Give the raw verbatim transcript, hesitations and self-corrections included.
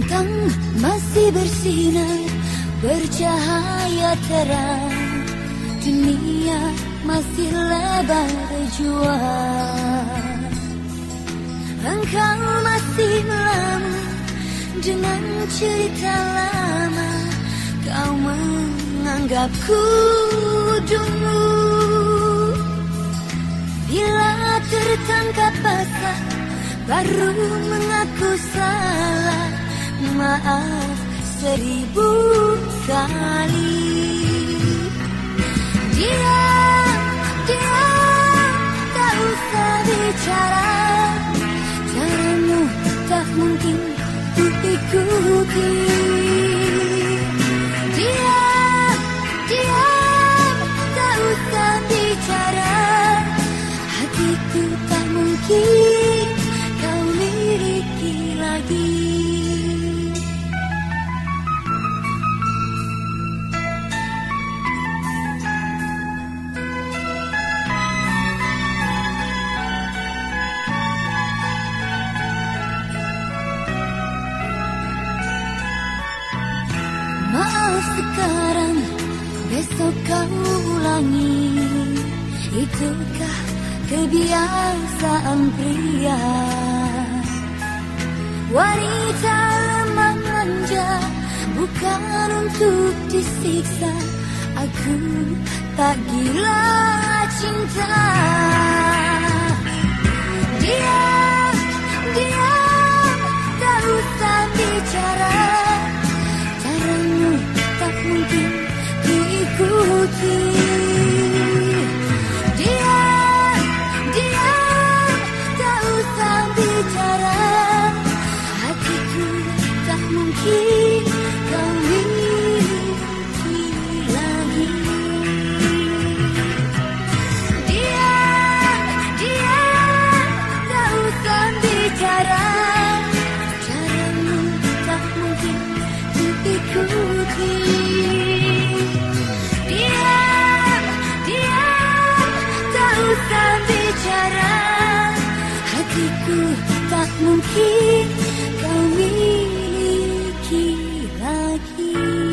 Bintang masih bersinar, bercahaya terang. Dunia masih lebar jua. Engkau masih melamun dengan cerita lama. Kau menganggapku dulu. Bila tertangkap basah, baru mengaku salah. Maaf seribu kali. Diam, diam, tak usah bicara. Caramu tak mungkin ku ikuti. Diam, diam, tak usah bicara. Hatiku tak mungkin kau miliki lagi. Maaf sekarang, besok kau ulangi. Itukah kebiasaan pria? Wanita lemah manja, bukan untuk disiksa. Aku tak gila cinta. Diam, diam, tak usah bicara. Caramu tak mungkin diikuti. Diam, diam, tak usah bicara. Hatiku tak mungkin kau miliki lagi. Diam, diam, tak usah bicara. Caramu tak mungkin diikuti. Diam, diam, tak usah bicara. Hatiku tak mungkin kau miliki lagi.